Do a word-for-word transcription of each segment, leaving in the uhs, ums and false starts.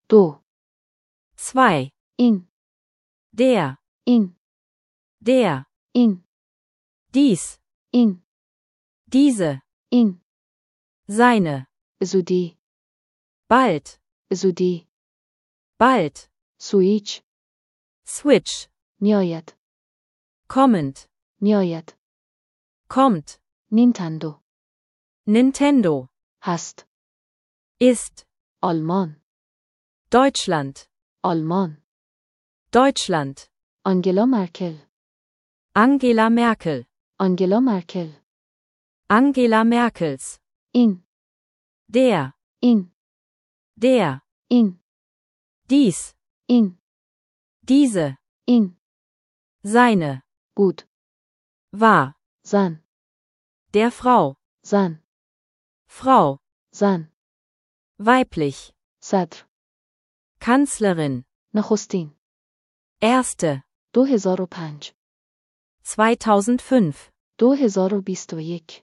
دو. zwei, این. der, این. der, این. dies, این. diese, این. seine, زودی. bald, زودی. bald, سویچ. switch, نیاید. kommend, نیاید. kommt, نینتندو. Nintendo, هست. ist, آلمان. Deutschland, آلمان. Deutschland, آنگلا مرکل. Angela Merkel, آنگلا مرکل. Angela Merkels, این. der, این. der, این. dies, این. diese, این. seine, بود. war, زن. der Frau, زن. Frau, زن. weiblich, صدر. Kanzlerin, نخستین. erste, دو هزار و پنج. zweitausendfünf, دو هزار و بیست و یک.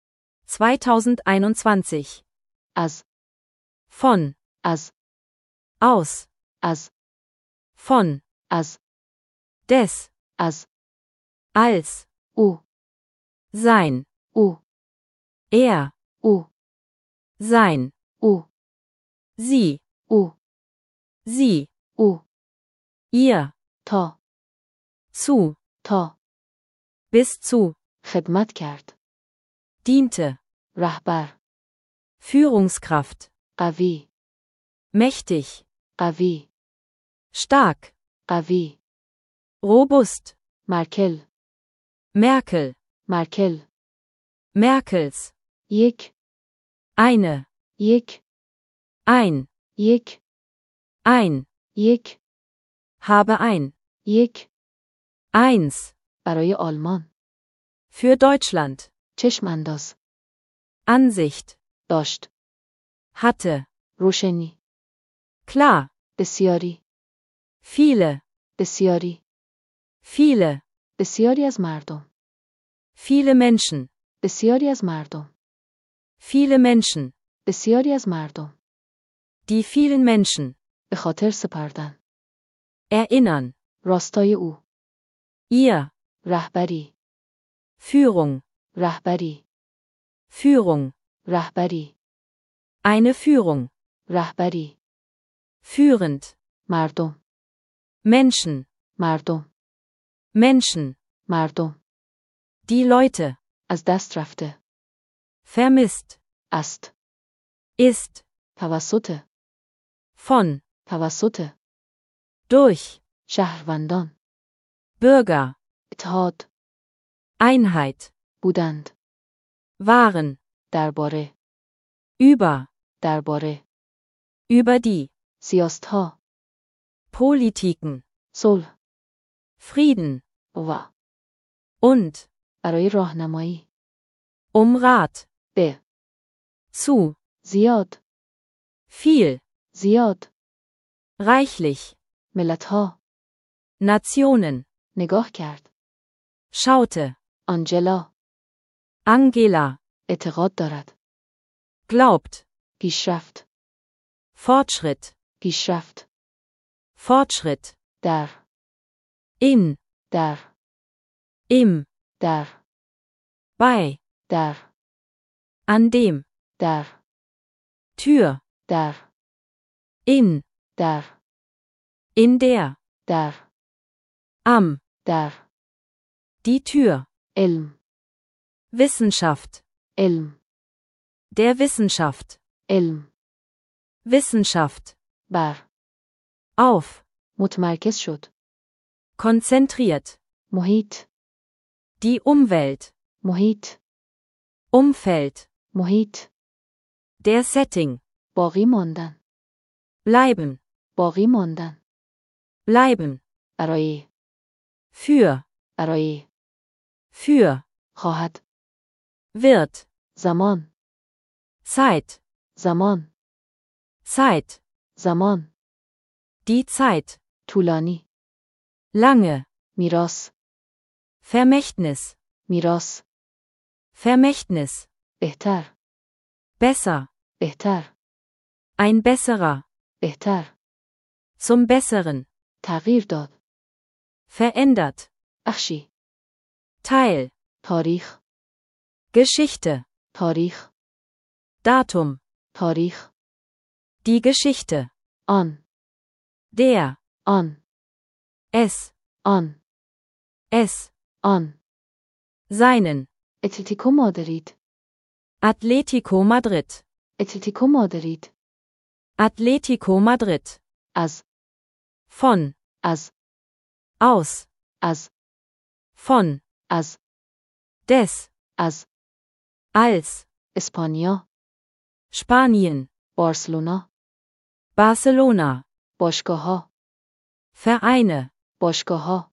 zweitausendeinundzwanzig, از. von, از. aus, از. von, از. des, از. als, او. sein, او. er, او. sein, او. sie, او. sie, او. ihr, تا. zu, تا. bis zu, خدمت کرد. diente, رهبر. Führungskraft, قوی. mächtig, قوی. stark, قوی. robust, مرکل. Merkel, مرکل. Merkels, یک. eine, یک. ein, یک. ein, یک. habe ein, یک. eins, برای آلمان. für Deutschland, چشم انداز. Ansicht, داشت. hatte, روشنی. klar, بسیاری. viele, بسیاری. viele, بسیاری از مردم. viele Menschen, بسیاری از مردم. viele Menschen, بسیاری از مردم. die vielen Menschen, به خاطر سپردن. erinnern, راستای او. ihr, رهبری. Führung, رهبری. Führung, رهبری. eine Führung, رهبری. führend, مردم. Menschen, مردم. Menschen, مردم. die Leute, از دست رفته. vermisst, است. ist, توسط. von, توسط. durch, شهروندان. Bürger, اتحاد. Einheit, بودند. waren, درباره. über, درباره. über die, سیاستها. Politiken, صلح. Frieden, و. und, برای راهنمایی. um Rat, به. zu, زیاد. viel, زیاد. reichlich, ملتها. Nationen, نگاه کرد. schaute, آنجلا. Angela, اعتقاد دارد. glaubt, پیشرفت. Fortschritt, پیشرفت. Fortschritt, در. in, در. im, در. bei, در. an dem, در. Tür, در. in, در. in der, در. am, در. die Tür, علم. Wissenschaft, علم. der Wissenschaft, علم. Wissenschaft, بر. auf, متمرکز شد. konzentriert, محیط. die Umwelt, محیط. Umfeld, محیط. der Setting, باقی ماندن. bleiben, باقی ماندن. bleiben, برای. für, برای. für, خواهد. wird, زمان. Zeit, زمان. Zeit, زمان. die Zeit, طولانی. lange, میراث. Vermächtnis, میراث. Vermächtnis, بهتر. besser, بهتر. ein besserer, بهتر. Zum Besseren. تغییر داد. Verändert. بخشی. Teil. تاریخ. Geschichte. تاریخ. Datum. تاریخ. Die Geschichte. آن. Der. آن. Es. آن. Es. آن. Seinen. اتلتیکو مادرید. Atletico Madrid. اتلتیکو مادرید. Atletico Madrid. از. Von. از. Aus. از. Von. از. Des. از. Als. اسپانیا. Spanien. بارسلونا. Barcelona. باشگاه‌ها. Vereine. باشگاه‌ها.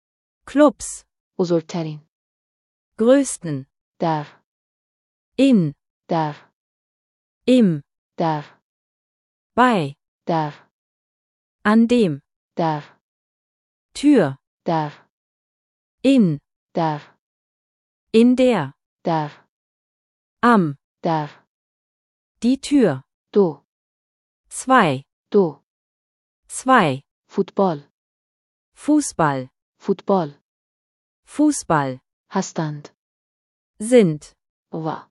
Clubs. بزرگترین. Größten. در. In. در. Im. در. Bei. در. An dem. در. Tür. در. In. در. In der. در. Am. در. Die Tür. دو. Zwei. دو. Zwei. فوتبال. Fußball. فوتبال. Fußball. هستند. Sind. و.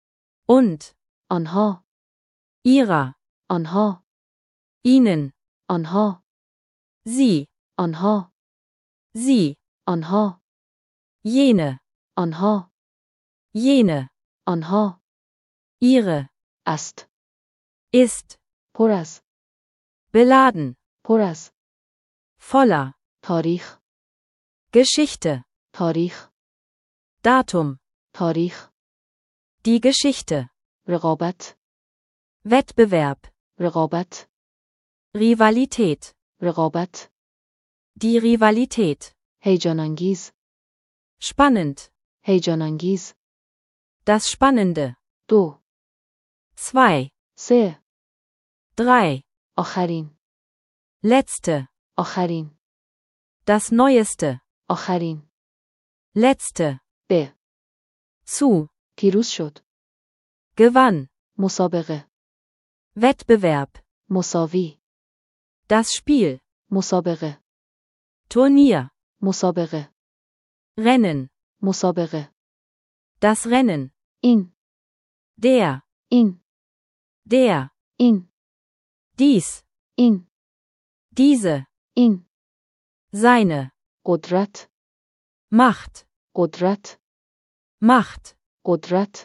Und. آنها. Ihrer. آنها. Ihnen. آنها. Sie. آنها. Sie. آنها. Jene. آنها. Jene. آنها. Ihre. است. Ist. پر از. Beladen. پر از. Voller. تاریخ. Geschichte. تاریخ. Datum. تاریخ. Die Geschichte. رقابت. Wettbewerb. رقابت. Rivalität. رقابت. Die Rivalität. هیجان انگیز. Spannend. هیجان انگیز. Das Spannende. دو. Zwei. سه. Drei. آخرین. Letzte. آخرین. Das Neueste. آخرین. Letzte. به. Zu. پیروز شد. Gewann. مسابقه. Wettbewerb. مساوی. Das Spiel. مسابقه. Turnier. مسابقه. Rennen. مسابقه. Das Rennen. این. Der. این. Der. این. Dies. این. Diese. این. Seine. قدرت. Macht. قدرت. Macht. قدرت.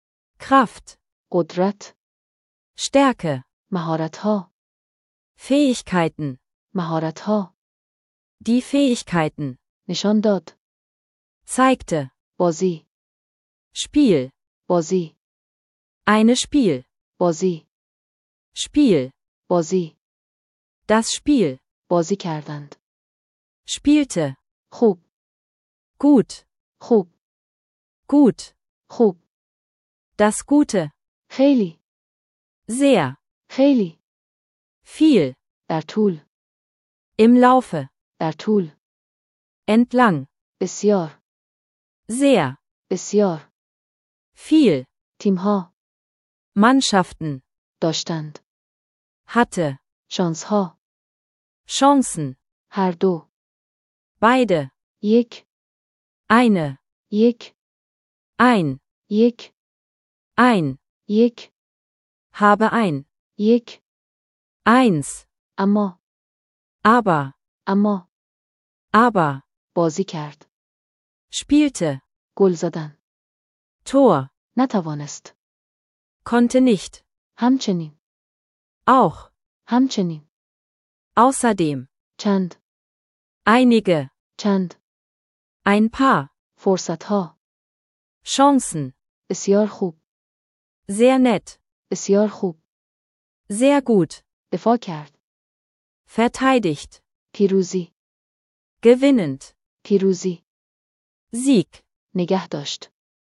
Kraft. قدرت. Stärke. مهارت‌ها. Fähigkeiten. مهارت‌ها. Die Fähigkeiten. نشان داد. Zeigte. بازی. Spiel. بازی. Eine Spiel. بازی. Spiel. بازی. Das Spiel. بازی کردند. Spielte. خوب. Gut. خوب. Gut. خوب. Das Gute. خیلی. Sehr. خیلی. Viel. در طول. Im Laufe. در طول. Entlang. بسیار. Sehr. بسیار. Viel. تیم‌ها. Mannschaften. داشتند. Hatte. شانس‌ها. Chancen. هر دو. Beide. یک. Eine. یک. Ein. یک. Ein. یک. Habe ein. یک. Eins. اما. Aber. اما. Aber. بازی کرد. Spielte. گل زدن. Tor. نتوانست. Konnte nicht. همچنین. Auch. همچنین. Außerdem. چند. Einige. چند. Ein paar. فرصتها. Chancen. بسیار خوب. Sehr nett. بسیار خوب. Sehr gut. دفاع کرد. Verteidigt. پیروزی. Gewinnend. پیروزی. Sieg. نگه داشت.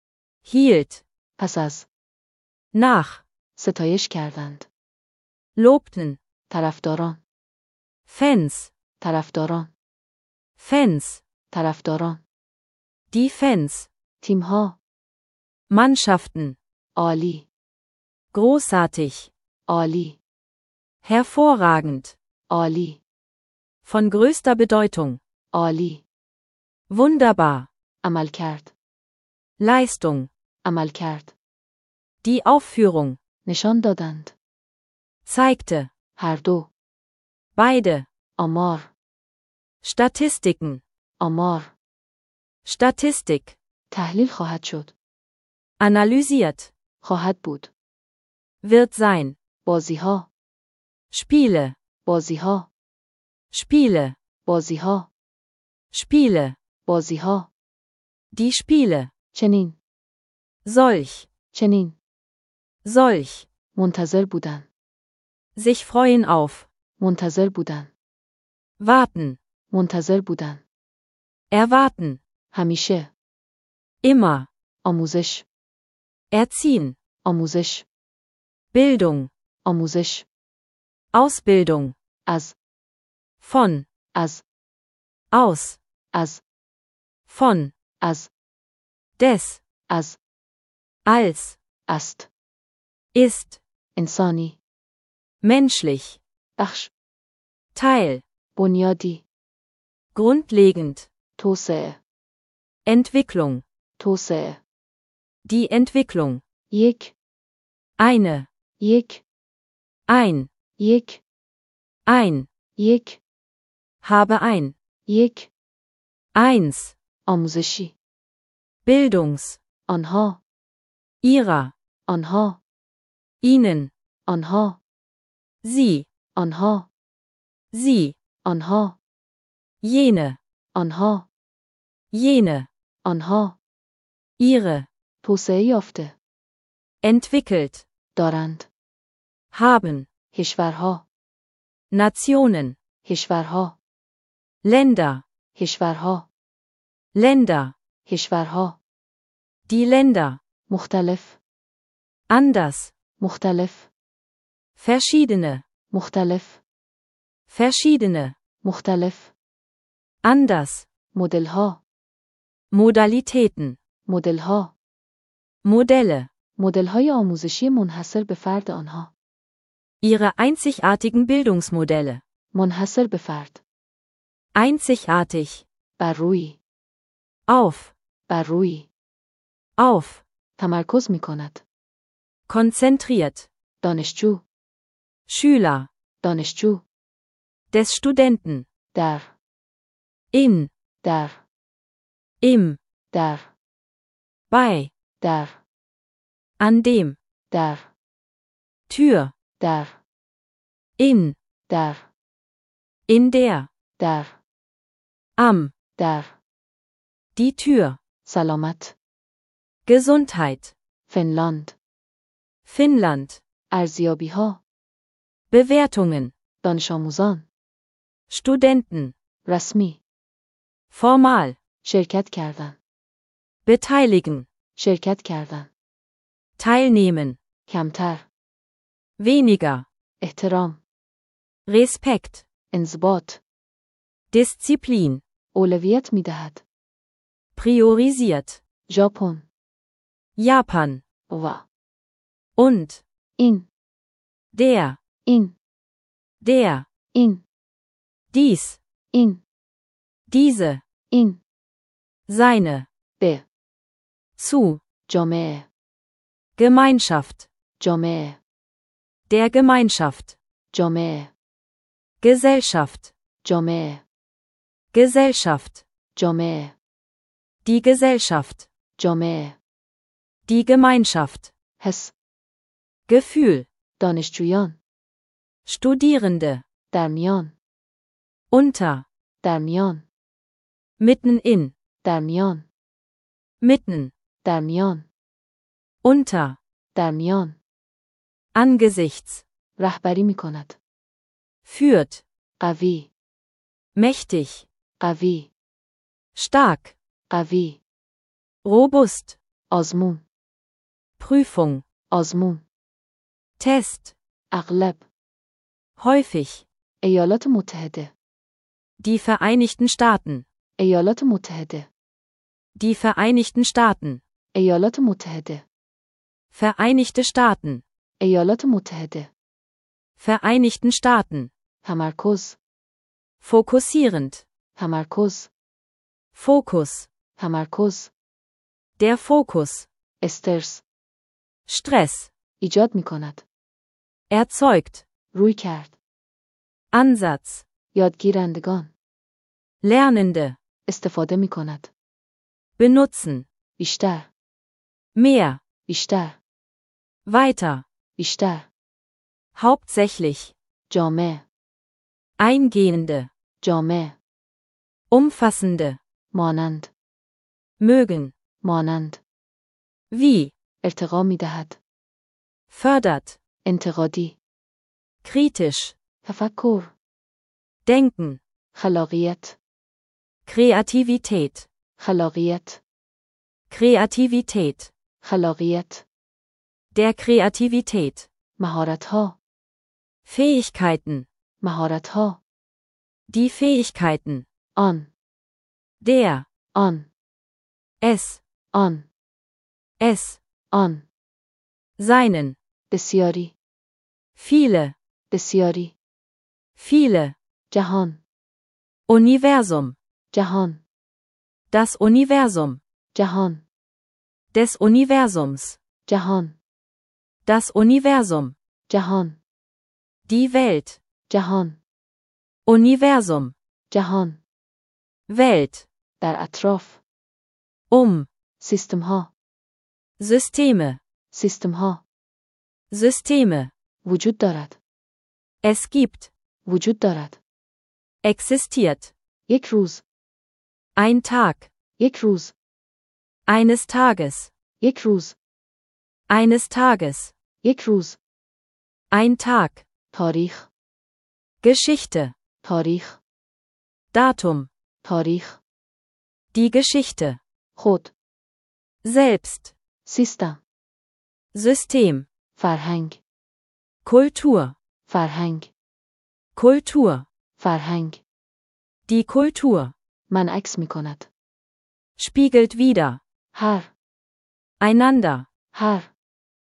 Hielt. پس از. Nach. ستایش کردند. Lobten. طرفداران. Fans. طرفداران. Fans. طرفداران. Die Fans. تیم‌ها. Mannschaften. عالی. Großartig. عالی. Hervorragend. عالی. Von größter Bedeutung. عالی. Wunderbar. عمل کرد. Leistung. عمل کرد. Die Aufführung. نشان دادند. Zeigte. هر دو. Beide. آمار. Statistiken. آمار. Statistik. تحلیل خواهد شد. Analysiert. خواهد بود. Wird sein. بازیها. Spiele. بازیها. Spiele. بازیها. Spiele. بازیها. Die Spiele. چنین. Solch. چنین. Solch. منتظر بودن. Sich freuen auf. منتظر بودن. Warten. منتظر بودن. Erwarten. همیشه. Immer. آموزش. Erziehen. آموزش. Bildung. آموزش. Ausbildung. از. Von. از. Aus. از. Von. از. Des. از. Als. است. Ist. انسانی. Menschlich. بخش. Teil. بنیادی. Grundlegend. توسعه. Entwicklung. توسعه. Die Entwicklung. یک. Eine. یک. Ein. یک. Ein. یک. Habe ein. یک. Eins. آموزشی. Bildungs. آنها. Ihrer. آنها. Ihnen. آنها. Sie. آنها. Sie. آنها. Jene. آنها. Jene. آنها. Ihre. توسعه یافته. Entwickelt. دارند. Haben. کشورها. Nationen. کشورها. Länder. کشورها. Länder. کشورها. Die Länder. مختلف. Anders. مختلف. Verschiedene. مختلف. Verschiedene. مختلف. Anders. مدلها. Modalitäten. مدلها. Modelle. مدل‌های آموزشی منحصر به فرد آنها. Ihre einzigartigen Bildungsmodelle. منحصر به فرد. Einzigartig. بر روی. Auf. بر روی. Auf. تمرکز می کند. Konzentriert. دانشجو. Schüler. دانشجو. Des Studenten. در. In. در. Im. در. Bei. در. An dem. در. Tür. در. In. در. In der. در. Am. در. Die Tür. سلامت. Gesundheit. فنلاند. Finnland. ارزیابی‌ها. Bewertungen. دانش آموزان. Studenten. رسمی. Formal. شرکت کردن. Beteiligen. شرکت کردن. Teilnehmen. کمتر. Weniger. احترام. Respekt. انضباط. Disziplin. اولویت می دهد. Priorisiert. ژاپن. Japan. و. Und. این. Der. این. Der. این. Dies. این. Diese. این. Seine. به. Zu. جامعه. Gemeinschaft. جامعه. Der Gemeinschaft. جامعه. Gesellschaft. جامعه. Gesellschaft. جامعه. Die Gesellschaft. جامعه. Die Gemeinschaft. حس. Gefühl. دانشجویان. Studierende. در میان. Unter. در میان. Mitten in. در میان. Mitten. در میان. Unter. در میان. Angesichts. رهبری می کند. Führt. قوی. Mächtig. قوی. Stark. قوی. Robust. آزمون. Prüfung. آزمون. تست. اغلب. Häufig. ایالات متحده. Die Vereinigten Staaten. ایالات متحده. Die Vereinigten Staaten. ایالات متحده. Vereinigte Staaten. ایالات متحده. Vereinigten Staaten. تمرکز. Fokussierend. تمرکز. Fokus. تمرکز. Der Fokus. استرس. Stress. ایجاد می کند. Erzeugt. روی کرد. Ansatz. یادگیرندگان. Lernende. استفاده می کند. Benutzen. بیشتر. Mehr. بیشتر. Weiter. بیشتر. Hauptsächlich. جامع. Eingehende. جامع. Umfassende. مانند. Mögen. مانند. Wie. ارتقا می دهد. Fördert. انتقادی. Kritisch. تفکر. Denken. خلاقیت. Kreativität. خلاقیت. Kreativität. خلاقیت. Der Kreativität. مهارت‌ها. Fähigkeiten. مهارت‌ها. Die Fähigkeiten. آن. Der. آن. Es. آن. Es. آن. Seinen. بسیاری. Viele. بسیاری. Viele. جهان. Universum. جهان. Das Universum. جهان. Des Universums. جهان. Das Universum. جهان. Die Welt. جهان. Universum. جهان. Welt. در اطراف. Um. سیستم ها. Systeme. سیستم ها. Systeme. وجود دارد. Es gibt. وجود دارد. Existiert. یک روز. Ein Tag. یک روز. Eines Tages. یک روز. Eines Tages. یک روز. Ein Tag. تاریخ. Geschichte. تاریخ. Datum. تاریخ. Die Geschichte. خود. Selbst. سیستم. System. فرهنگ. Kultur. فرهنگ. Kultur. فرهنگ. Die Kultur. من عکس می کند. Spiegelt wider. هر. Einander. هر.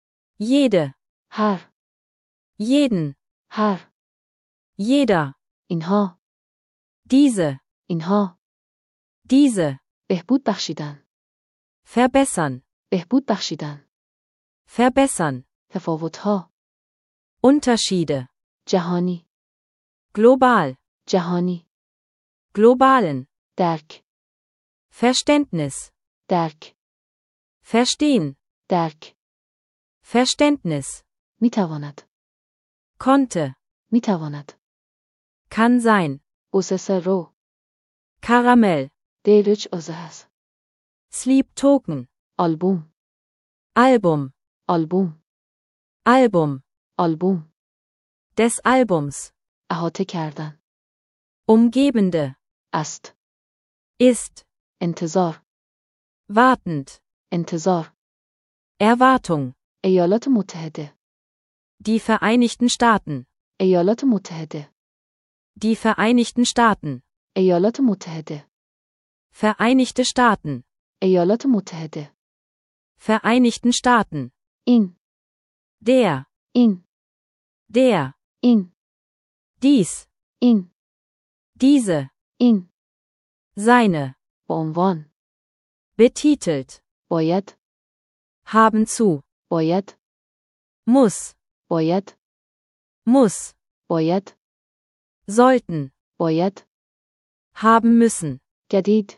Jede. هر. Jeden. هر. Jeder. اینها. Diese. اینها. Diese. بهبود بخشیدن. Verbessern. بهبود بخشیدن. Verbessern. تفاوتها. Unterschiede. جهانی. Global. جهانی. Globalen. درک. Verständnis. درک. Verstehen. درک. Verständnis. می تواند. Konnte. می تواند. Kann sein. اوسس رو. Karamell. دیرج ازهز. Sleep Token. آلبوم. Album. آلبوم. Album. آلبوم. Des Albums. احاطه کردن. Umgebende. است. Ist. انتظار. Wartend. انتظار. Erwartung. ایالات متحده. Die Vereinigten Staaten. ایالات متحده. Die Vereinigten Staaten. ایالات متحده. Vereinigte Staaten. ایالات متحده. Vereinigten Staaten. این. Der. این. Der. این. Dies. این. Diese. این. Seine. به عنوان. Betitelt. باید. Haben zu. باید. Muss. باید. Muss. باید. Sollten. باید. Haben müssen. جدید.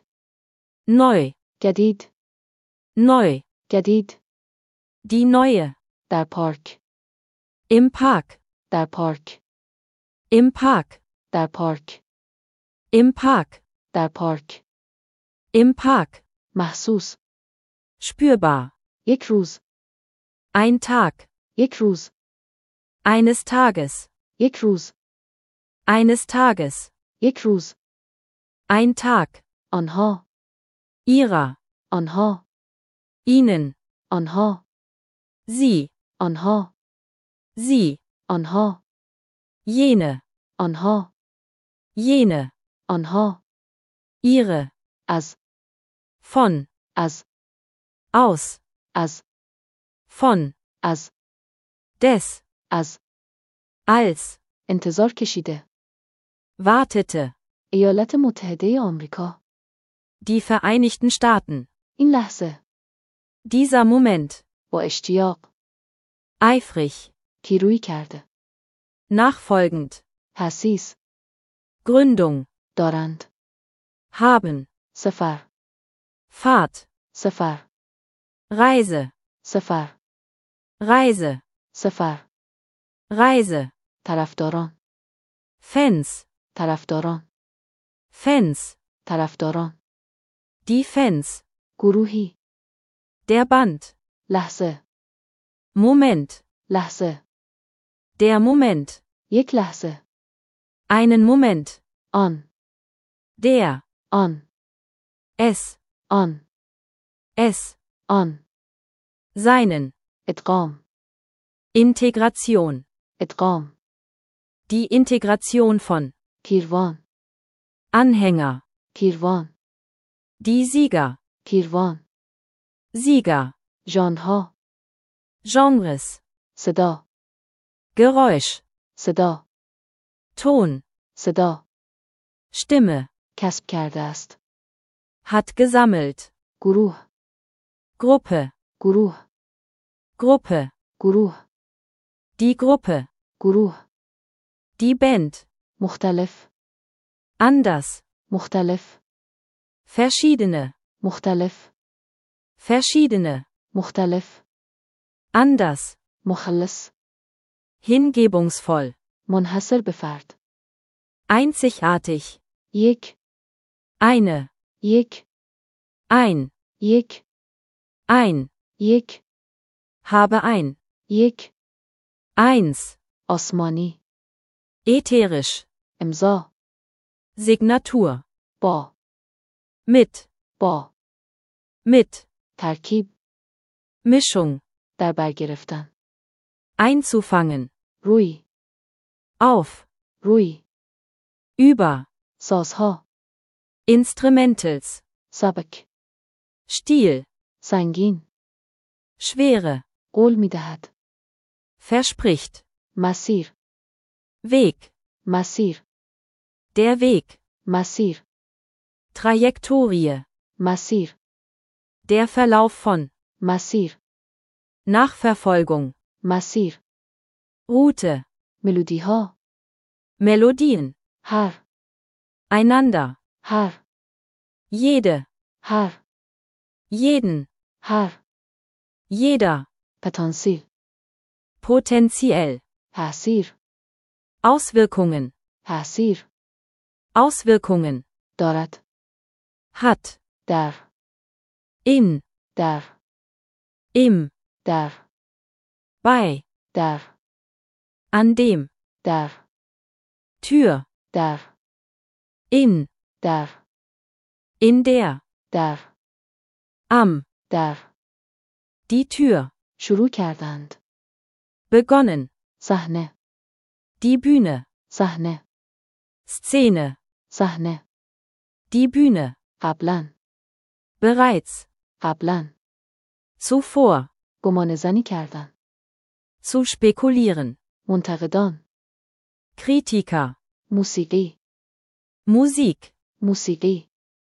Neu. جدید. Neu. جدید. Die neue. در پارک. Im Park. در پارک. Im Park. در پارک. Im Park. در پارک. Im Park. محسوس. Spürbar. یک روز. Ein Tag. یک روز. Eines Tages. یک روز. Eines Tages. یک روز. Ein Tag. آنها. Ihrer. آنها. Ihnen. آنها. Sie. آنها. Sie. آنها. Jene. آنها. Jene. آنها. Ihre. از. Von. از. Aus. از. Von. از. Des. از. Als. انتظار کشیده. wartete, ایالات متحده آمریکا. die Vereinigten Staaten, این لحظه. dieser Moment, با اشتیاق. eifrig, پیروی کرده. nachfolgend, تأسیس. Gründung, دارند. haben, سفر. Fahrt, سفر. Reise, سفر. Reise, سفر. Reise, طرفداران. Fans, طرفداران. Fans, طرفداران. die Fans, گروهی. der Band, لحظه. Moment, لحظه. der Moment, یک لحظه. einen Moment, آن. der, آن. es, آن. es, آن. seinen, ادغام. Integration, ادغام. die Integration von, پیروان. Anhänger, پیروان. die Sieger, پیروان. Sieger, ژانرها. Genres, صدا. Geräusch, صدا. Ton, صدا. Stimme, کسب کرده است. hat gesammelt, گروه. Gruppe, گروه. Gruppe, گروه. die Gruppe, گروه. die Band, مختلف. anders, مختلف. verschiedene, مختلف. verschiedene, مختلف. anders, مخلص. hingebungsvoll, منحصر به فرد. einzigartig, یک. eine, یک. ein, یک. ein, یک. habe ein, یک. eins, آسمانی. ätherisch, امضا. Signatur, با. mit, با. mit, ترکیب. Mischung, در بر گرفتن. einzufangen, روی. auf, روی. über, سازها. Instrumentals, سبک. Stil, سنگین. Schwere, قول می دهد. verspricht, مسیر. Weg, مسیر. der Weg, مسیر. Trajektorie, مسیر. der Verlauf von, مسیر. Nachverfolgung, مسیر. Route, ملودی ها. Melodien, هر. einander, هر. jede, هر. jeden, هر. jeder, پتانسیل. potenziell, تأثیر. Auswirkungen, تأثیر. Auswirkungen, دارد. hat, در. in, در. im, در. bei, در. an dem, در. Tür, در. in, در. in der, در. am, در. die Tür, شروع کردند. begonnen, صحنه. die Bühne, صحنه. Szene, صحنه. die Bühne, قبلا. bereits, قبلا. zuvor, گمان زنی کردن. zu spekulieren, منتقدان. Kritiker, موسیقی. Musik, موسیقی.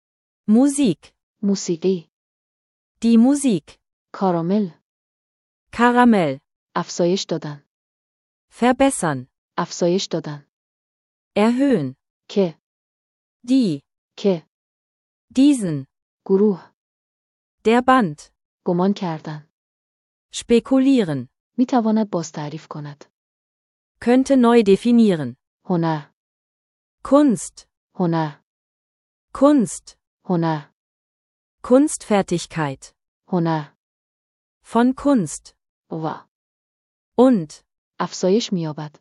Musik, موسیقی. die Musik, کارامل. Karamell, افزایش دادن. verbessern, افزایش دادن. erhöhen, که. die, که. diesen, گروه. der Band, گمان کردن. spekulieren, می تواند باز تعریف کند. könnte neu definieren, هنر. Kunst, هنر. Kunst, هنر. Kunstfertigkeit, هنر. von Kunst, و. und, افزایش می یابد.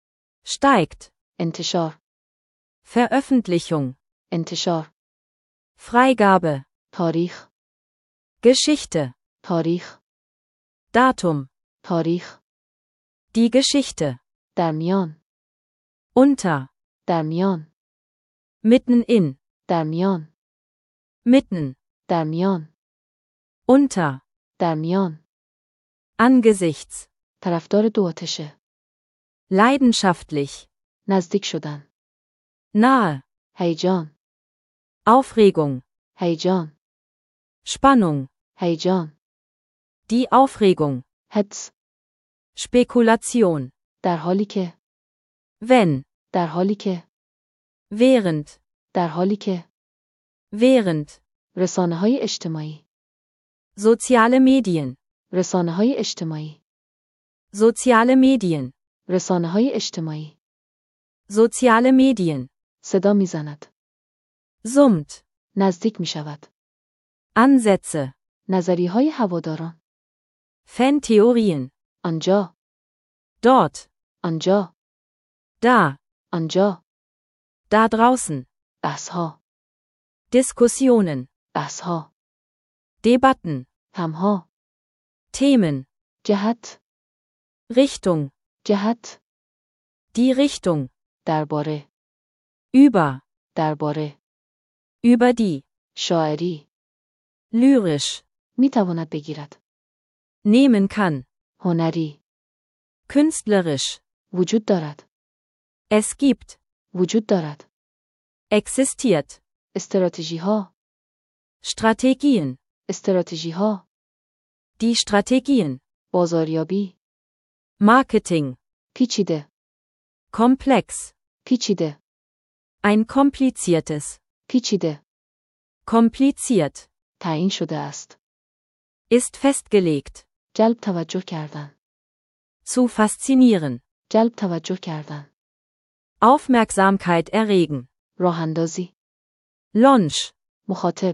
steigt, انتشار. Veröffentlichung, انتشار. Freigabe, تاریخ. Geschichte, تاریخ. Datum, تاریخ. die Geschichte, در میان. unter, در میان. mitten in, در میان. mitten, در میان. unter, در میان. angesichts, طرفدار دو آتشه. leidenschaftlich, نزدیک شدن. nahe, هیجان Aufregung, هیجان Spannung, هیجان die Aufregung, حدس Spekulation, در حالی که wenn, در حالی که während, در حالی که während, رسانه های اجتماعی soziale Medien, رسانه های اجتماعی soziale Medien, رسانه های اجتماعی soziale Medien, صدا میزند summt, نزدیک می شود Ansätze, نظریه های هواداران Fantheorien, آنجا dort, آنجا da, آنجا da draußen, بحث ها Diskussionen, بحث ها Debatten, همها Themen, جهت Richtung, جهت die Richtung, درباره über, درباره über die, شاعری lyrisch, می تواند بگیرد nehmen kann, هنری künstlerisch, وجود دارد es gibt, وجود دارد existiert, استراتژی ها Strategien, استراتژی ها die Strategien, بازاریابی Marketing, پیچیده komplex, پیچیده ein kompliziertes, پیچیده kompliziert, تعیین شده است ist festgelegt, جلب توجه کردن zu faszinieren, جلب توجه کردن Aufmerksamkeit erregen, راه اندازی Launch, مخاطب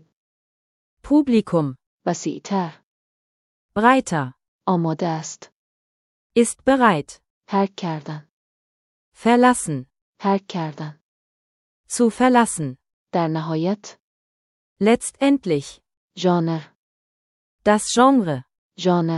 Publikum, وسیع‌تر breiter, آماده است ist bereit, ترک کردن verlassen, ترک کردن zu verlassen, در نهایت letztendlich, ژانر das Genre, ژانر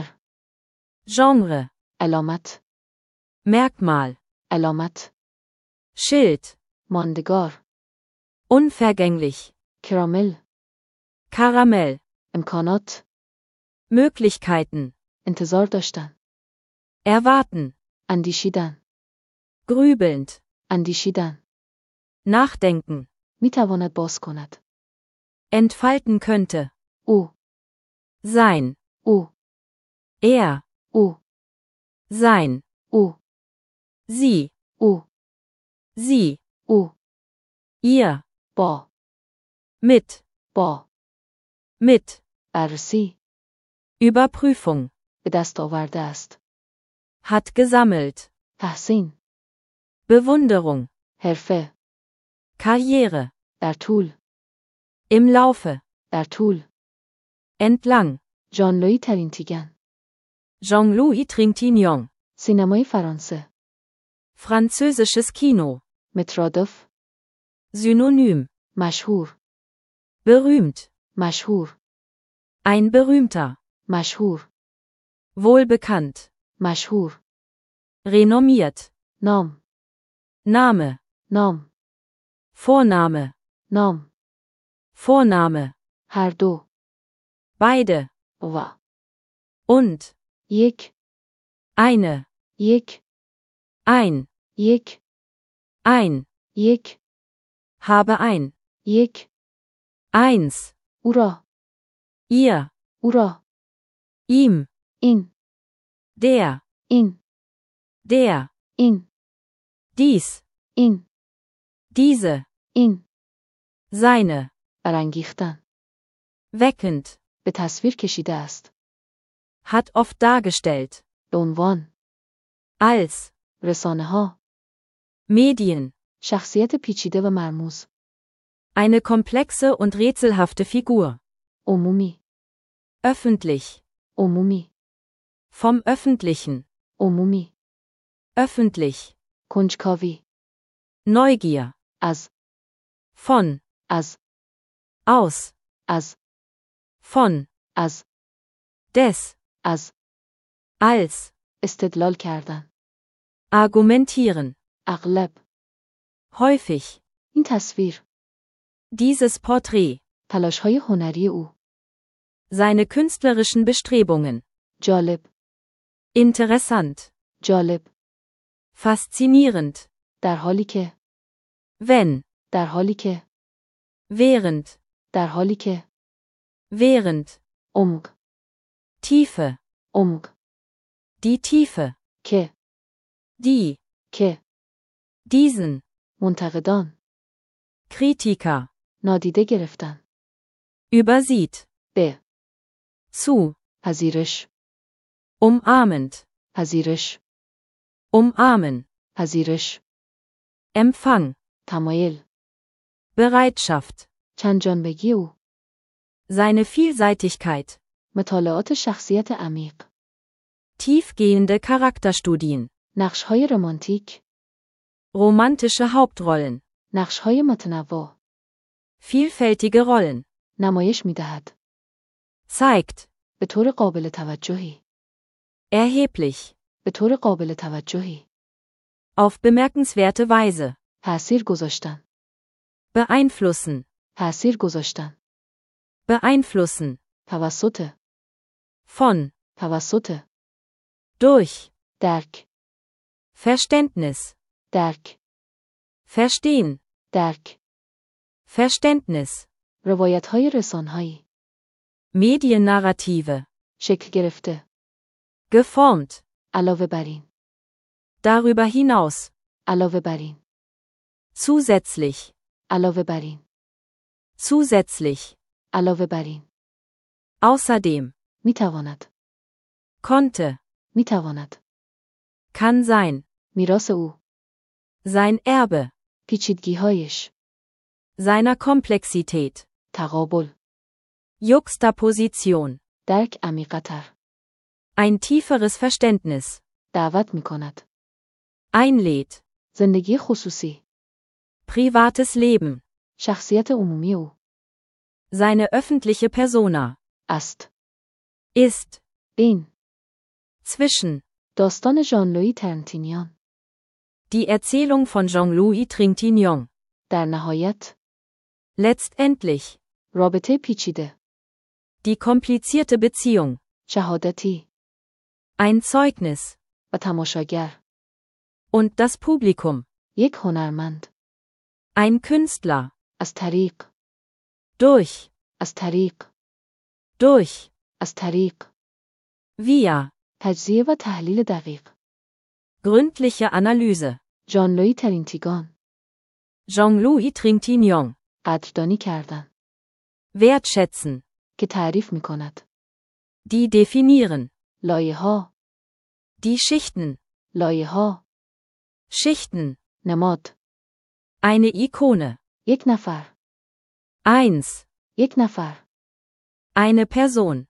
Genre, علامت Merkmal, علامت Schild, ماندگار unvergänglich, کرامل Karamell, امکانات Möglichkeiten, انتظار داشتن erwarten, اندیشیدن grübelnd, اندیشیدن nachdenken, می تواند باز کند entfalten könnte, او sein, او er, او sein, او sie, او sie, او ihr, با mit, با mit, بررسی Überprüfung, به دست آورده است hat gesammelt, تحسین Bewunderung, حرفه Karriere, در طول im Laufe, در طول entlang, ژان لویی ترینتیگن Jean-Louis Trintignant, سینمای فرانسه französisches Kino, مترادف Synonym, مشهور berühmt, مشهور ein berühmter, مشهور wohlbekannt, مشهور renommiert, نام Name, نام Vorname, نام Vorname, هر دو beide, و und, یک eine, یک ein, یک ein, یک habe ein, یک eins, او را ihr, او را ihm, این der, این der, این dies, این diese, این seine, برانگیختن weckend, به تصویر کشیده است hat oft dargestellt, به عنوان als, رسانه ها Medien, شخصیت پیچیده و مرموز eine komplexe und rätselhafte Figur, عمومی öffentlich, عمومی vom Öffentlichen, عمومی öffentlich, کنجکاوی Neugier, از von, از aus, از von, از des, از als, استدلال کردن argumentieren, اغلب häufig, این تصویر dieses Porträt, تلاش های هنری او seine künstlerischen Bestrebungen, جالب interessant, جالب faszinierend, در حالی که wenn, در حالی که. während, در حالی که. während, عمق. Tiefe, عمق. die Tiefe, که. die, که. diesen, منتقدان. Kritiker, نادیده گرفتن. übersieht, به. zu, پذیرش. umarmend, پذیرش. umarmen, پذیرش. Empfang, تمایل. Bereitschaft, چند جانبگی او. seine Vielseitigkeit, مطالعات شخصیت عمیق. tiefgehende Charakterstudien, نقش‌های رمانتیک. romantische Hauptrollen, نقش‌های متنوع. vielfältige Rollen, نمایش می‌دهد. zeigt, به طور قابل توجهی. erheblich, به طور قابل توجهی. auf bemerkenswerte Weise, تأثیر گذاشتن. beeinflussen, تأثیر گذاشتن. beeinflussen, توسط. von, توسط. durch, درک. Verständnis, درک. verstehen, درک. Verständnis, روایت‌های رسانه‌ای. Mediennarrative, شکل گرفته. geformt, علاوه بر این. darüber hinaus, علاوه بر این. zusätzlich, علاوه بر این. zusätzlich, علاوه بر این. außerdem, می‌تواند. konnte, می‌تواند. kann sein, میراث او. sein Erbe, پیچیدگی‌هایش. seiner Komplexität, تقابل. Juxtaposition, درک عمیق‌تر. ein tieferes Verständnis, دعوت می‌کند. einlädt, زندگی خصوصی. privates Leben, شخصیت عمومی او. seine öffentliche Persona, است. ist, این. zwischen, داستان ژان لویی ترنتینیان. die Erzählung von Jean-Louis Trintignant, در نهایت. letztendlich, رابطه پیچیده. die komplizierte Beziehung, شهادتی. ein Zeugnis, و تماشاگر. und das Publikum, یک هنرمند. ein Künstler, از طریق. durch, از طریق. durch, از طریق. via, تجزیه و تحلیل دقیق. gründliche Analyse, ژان لویی ترنتیگان. Jean-Louis Trintignant, قدردانی کردن. wertschätzen, که تعریف می کند. die definieren, لایه ها. die Schichten, لایه ها. Schichten, نماد. eine Ikone, یک نفر. eins, یک نفر. eine Person,